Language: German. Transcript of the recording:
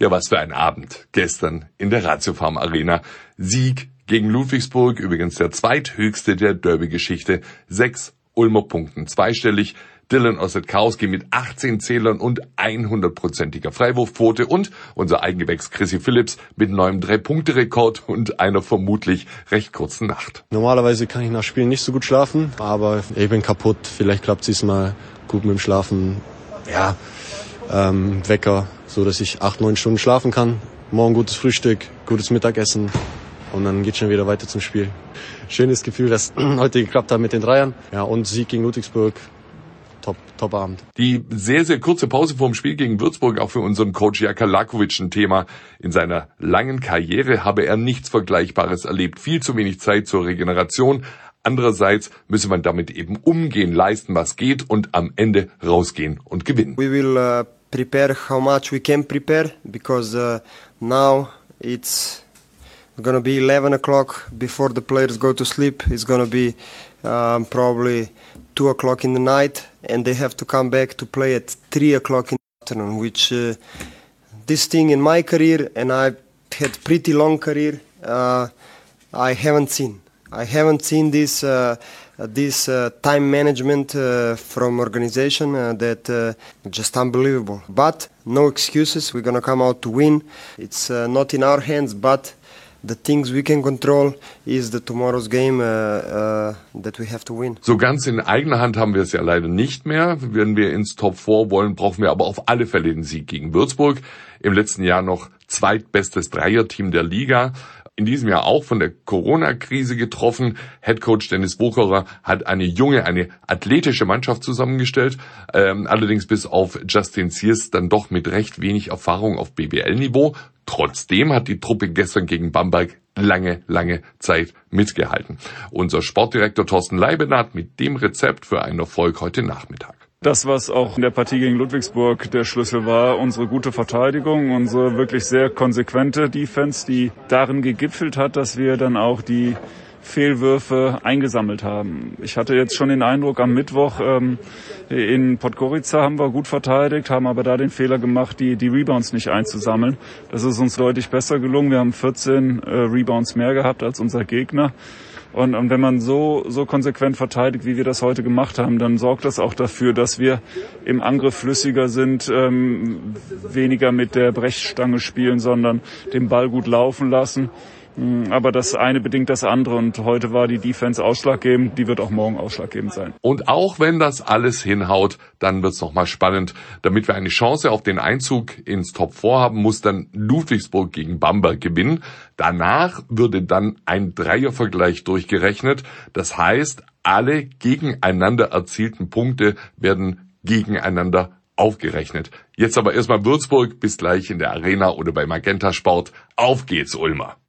Ja, was für ein Abend gestern in der Ratiofarm Arena. Sieg gegen Ludwigsburg, übrigens der zweithöchste der Derby-Geschichte. 6 Ulmer Punkten, zweistellig. Dylan Ossetkowski mit 18 Zählern und 100%iger Freiwurfquote und unser Eigengewächs Chrissy Phillips mit neuem 3-Punkte-Rekord und einer vermutlich recht kurzen Nacht. Normalerweise kann ich nach Spielen nicht so gut schlafen, aber ich bin kaputt. Vielleicht klappt es diesmal gut mit dem Schlafen. Ja, Wecker, so dass ich 8-9 Stunden schlafen kann. Morgen gutes Frühstück, gutes Mittagessen und dann geht schon wieder weiter zum Spiel. Schönes Gefühl, dass heute geklappt hat mit den Dreiern. Ja, und Sieg gegen Ludwigsburg. Top Abend. Die sehr, sehr kurze Pause vorm Spiel gegen Würzburg, auch für unseren Coach Jaka Lakovic ein Thema. In seiner langen Karriere habe er nichts Vergleichbares erlebt. Viel zu wenig Zeit zur Regeneration. Andererseits müsse man damit eben umgehen, leisten, was geht und am Ende rausgehen und gewinnen. We will prepare how much we can prepare, because now it's gonna be 11 o'clock before the players go to sleep. It's gonna be probably 2 o'clock in the night, and they have to come back to play at 3 o'clock in the afternoon, which this thing in my career, and I've had pretty long career, I haven't seen. I haven't seen this time management from organization that just unbelievable. But no excuses. We're gonna come out to win. It's not in our hands, but the things we can control is the tomorrow's game that we have to win. So ganz in eigener Hand haben wir es ja leider nicht mehr. Wenn wir ins Top 4 wollen, brauchen wir aber auf alle Fälle den Sieg gegen Würzburg. Im letzten Jahr noch zweitbestes Dreierteam der Liga. In diesem Jahr auch von der Corona-Krise getroffen. Headcoach Dennis Wucherer hat eine junge, eine athletische Mannschaft zusammengestellt. Allerdings bis auf Justin Sears dann doch mit recht wenig Erfahrung auf BBL-Niveau. Trotzdem hat die Truppe gestern gegen Bamberg lange Zeit mitgehalten. Unser Sportdirektor Thorsten Leibenhardt mit dem Rezept für einen Erfolg heute Nachmittag. Das, was auch in der Partie gegen Ludwigsburg der Schlüssel war, unsere gute Verteidigung, unsere wirklich sehr konsequente Defense, die darin gegipfelt hat, dass wir dann auch die Fehlwürfe eingesammelt haben. Ich hatte jetzt schon den Eindruck, am Mittwoch in Podgorica haben wir gut verteidigt, haben aber da den Fehler gemacht, die Rebounds nicht einzusammeln. Das ist uns deutlich besser gelungen. Wir haben 14 Rebounds mehr gehabt als unser Gegner. Und wenn man so konsequent verteidigt, wie wir das heute gemacht haben, dann sorgt das auch dafür, dass wir im Angriff flüssiger sind, weniger mit der Brechstange spielen, sondern den Ball gut laufen lassen. Aber das eine bedingt das andere und heute war die Defense ausschlaggebend, die wird auch morgen ausschlaggebend sein. Und auch wenn das alles hinhaut, dann wird's nochmal spannend. Damit wir eine Chance auf den Einzug ins Top 4 haben, muss dann Ludwigsburg gegen Bamberg gewinnen. Danach würde dann ein Dreiervergleich durchgerechnet. Das heißt, alle gegeneinander erzielten Punkte werden gegeneinander aufgerechnet. Jetzt aber erstmal Würzburg, bis gleich in der Arena oder bei Magenta Sport. Auf geht's, Ulmer!